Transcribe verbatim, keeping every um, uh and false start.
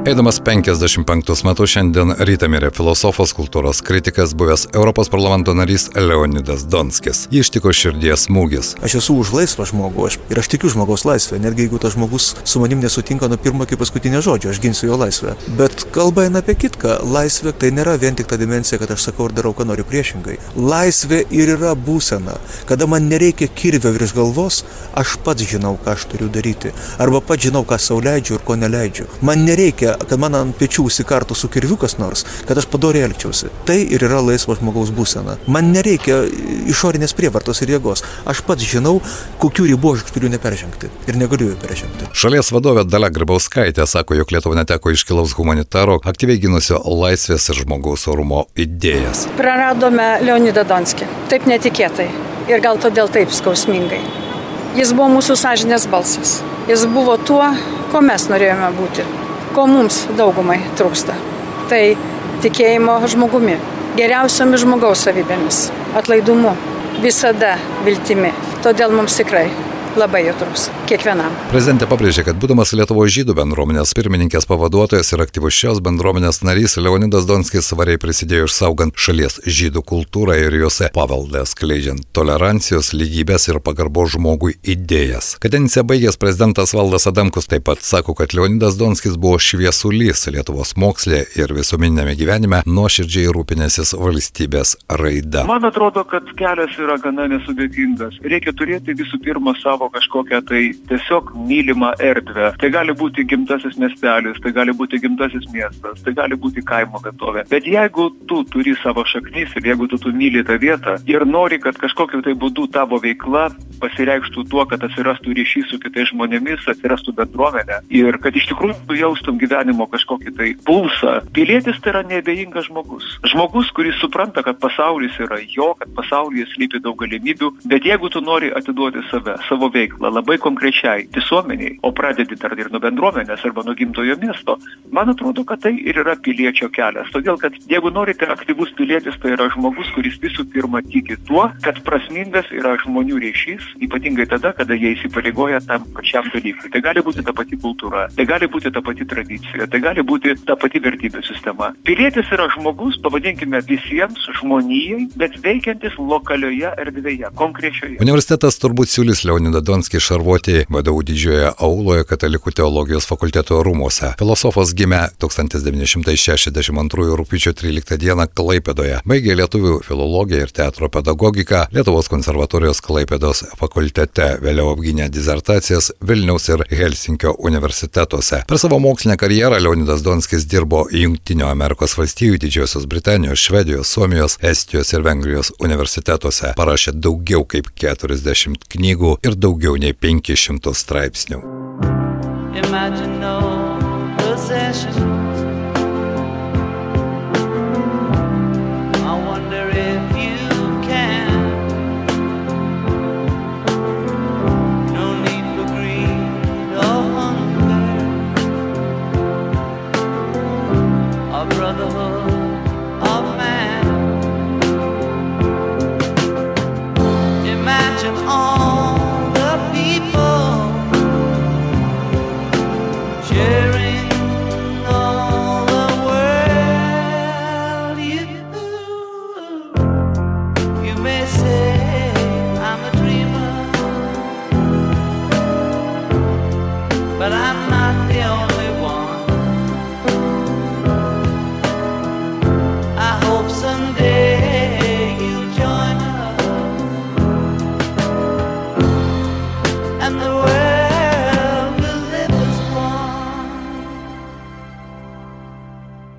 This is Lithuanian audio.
Eidamas penkiasdešimt penktus metus šiandien rytą mirė filosofas, kultūros kritikas, buvęs Europos parlamento narys Leonidas Donskis. Jį ištiko širdies smūgis. Aš esu už laisvą žmogų aš, ir aš tikiu žmogaus laisvę, netgi jeigu tas žmogus su manim nesutinka nuo pirmo iki paskutinio žodžio, aš ginsiu jo laisvę. Bet kalba eina apie kitką. Laisvė tai nėra vien tik ta dimensija, kad aš sakau ir darau, ką noriu, priešingai. Laisvė ir yra būsena, kada man nereikia kirvio virš galvos, aš pats žinau, ką aš turiu daryti. Arba pats žinau, ką sau leidžiu ir ko neleidžiu. Man nereikia, kad man ant pečių užsikartų su kirviu kas nors, kad aš padoriai elgčiausi. Tai ir yra laisvo žmogaus būsena. Man nereikia išorinės prievartos ir jėgos. Aš pats žinau, kokių ribų aš turiu neperžengti ir negaliu jų peržengti. Šalies vadovė Dalia Grybauskaitė sako, jog Lietuva neteko iškilaus humanitaro, aktyviai ginusio laisvės ir žmogaus orumo idėjas. Praradome Leonidą Donskį. Taip netikėtai. Ir gal todėl taip skausmingai. Jis buvo mūsų sąžinės balsas. Jis buvo tuo, ko mes norėjome būti. Ko mums daugumai trūksta. Tai tikėjimo žmogumi, geriausiomis žmogaus savybėmis, atlaidumu, visada viltimi. Todėl mums tikrai labai jo trūks, kiekvienam. Prezidentė pabrėžė, kad būdamas Lietuvos žydų bendruomenės pirmininkės pavaduotojas ir aktyvus šios bendruomenės narys, Leonidas Donskis svariai prisidėjo išsaugant šalies žydų kultūrą ir juose paveldą, skleidžiant tolerancijos, lygybės ir pagarbos žmogui idėjas. Kadenciją baigęs prezidentas Valdas Adamkus taip pat sako, kad Leonidas Donskis buvo šviesulys Lietuvos moksle ir visuomeniniame gyvenime, nuoširdžiai rūpinęsis valstybės raida. Man atrodo, kad kelias yra gana nesudėtingas. Reikia turėti visų pirma savo kažkokią tai tiesiog mylimą erdvę. Tai gali būti gimtasis miestelis, tai gali būti gimtasis miestas, tai gali būti kaimo vietovė. Bet jeigu tu turi savo šaknis ir jeigu tu, tu myli tą vietą ir nori, kad kažkokiu tai būdu tavo veikla pasireikštų tuo, kad atsirastų ryšys su kitais žmonėmis, atsirastų bendruomenė ir kad iš tikrųjų tu jaustum gyvenimo kažkokį tai pulsą. Pilietis tai yra neabejingas žmogus. Žmogus, kuris supranta, kad pasaulis yra jo, kad pasaulyje slypi daug galimybių, bet jeigu tu nori atiduoti save, savo veiklą labai konkrečiai visuomeniai, o pradedi dar ir nuo bendruomenės arba nuo gimtojo miesto, man atrodo, kad tai ir yra piliečio kelias. Todėl, kad jeigu norite aktyvus pilietis, tai yra žmogus, kuris visų pirma tiki tuo, kad prasmingas yra žmonių ryšys, ypatingai tada, kada jie įsipareigoja tam pačiam dalykui. Tai gali būti ta pati kultūra, tai gali būti ta pati tradicija, tai gali būti ta pati vertybių sistema. Pilietis yra žmogus, pavadinkime visiems žmonijai, bet veikiantis lokalioje erdvėje, konkrečioje. Universitetas turbūt siūlys Leonidą Donskį šarvuoti V D U didžiojoje auloje Katalikų teologijos fakulteto rūmuose. Filosofas gimė tūkstantis devyni šimtai šešiasdešimt antrųjų rugpjūčio tryliktą dieną Klaipėdoje. Baigė lietuvių filologiją ir teatro pedagogiką Lietuvos konservatorijos Klaipėdos fakultete. Vėliau apgynė disertacijas Vilniaus ir Helsinkio universitetuose. Per savo mokslinę karjerą Leonidas Donskis dirbo Jungtinių Amerikos valstijų, Didžiosios Britanijos, Švedijos, Suomijos, Estijos ir Vengrijos universitetuose. Parašė daugiau kaip keturiasdešimt knygų ir daugiau nei penkis šimtus straipsnių. Imagine no possession.